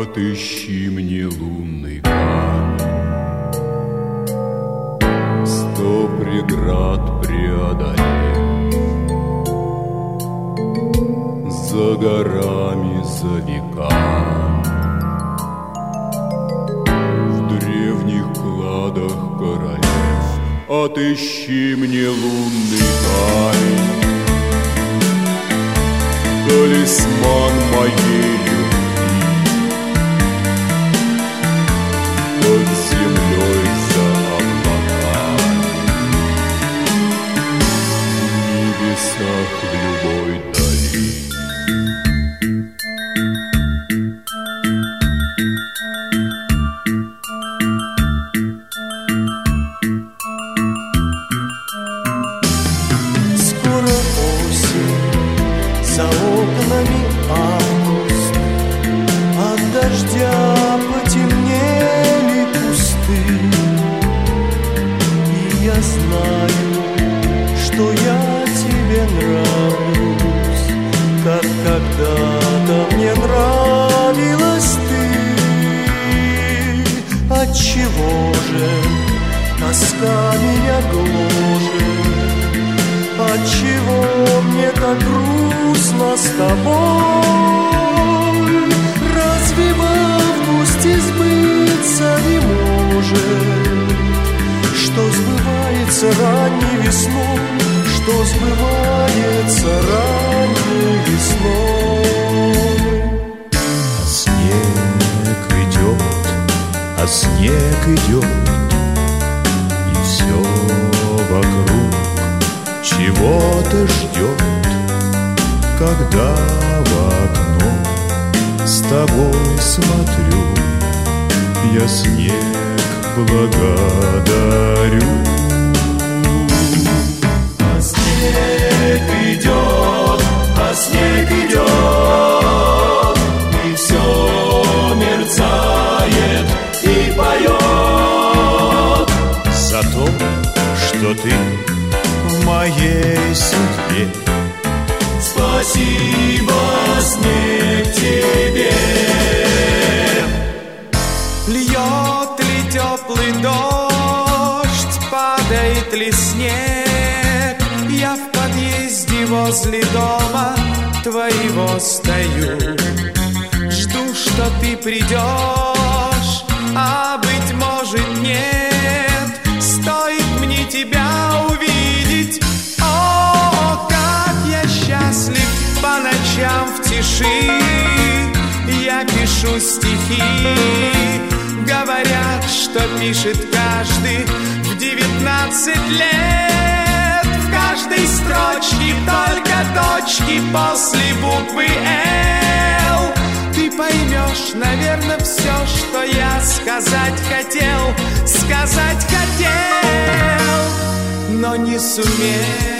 Отыщи мне лунный камень, 100 преград преодолеть, за горами, за веками, в древних кладах королев. Отыщи мне лунный камень, талисман моей любви, под землей за облаками, в небесах в любой дали. Скоро осень, за окнами август, от дождя потемнели кусты. И я знаю, что я тебе нравлюсь, как когда-то мне нравилась ты. Отчего же тоска меня гложет? Отчего мне так грустно с тобой? Разве в августе сбыться не может, что сбывается ранней весной, что сбывается ранней весной? А снег идет, а снег идет, и все вокруг чего-то ждет. Когда в окно с тобой смотрю, я снег благодарю. А снег идет, а снег идет, и все мерцает и поет. За то, что ты в моей судьбе. Спасибо, снег, тебе. Льет ли теплый дождь, падает ли снег, я в подъезде возле дома твоего стою. Жду, что ты придешь, а быть может нет. Стоит мне тебя увидеть, о, как я счастлив по ночам в тиши. Я пишу стихи, говорят, что пишет каждый в 19 лет. В каждой строчке только точки после буквы «Л». Ты поймешь, наверное, все, что я сказать хотел, но не сумел.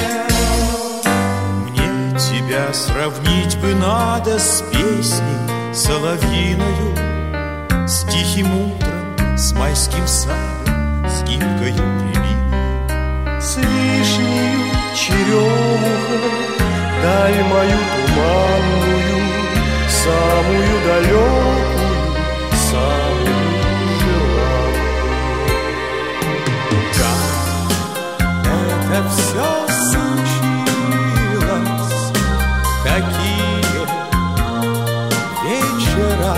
Мне тебя сравнить бы надо с песней соловьиною, с тихим утром, с майским садом, с гибкою рябиной, с вишнею, черемухой, даль мою туманную, самую далекую, самую желанную. Как это все случилось, какие вечера.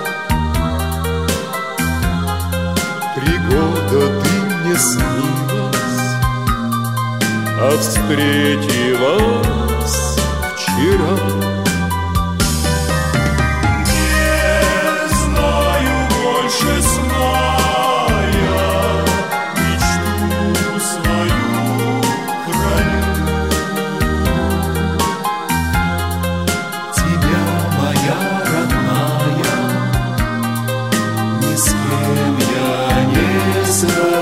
3 года ты мне снилась, а встретилась вчера. С кем я не знаю.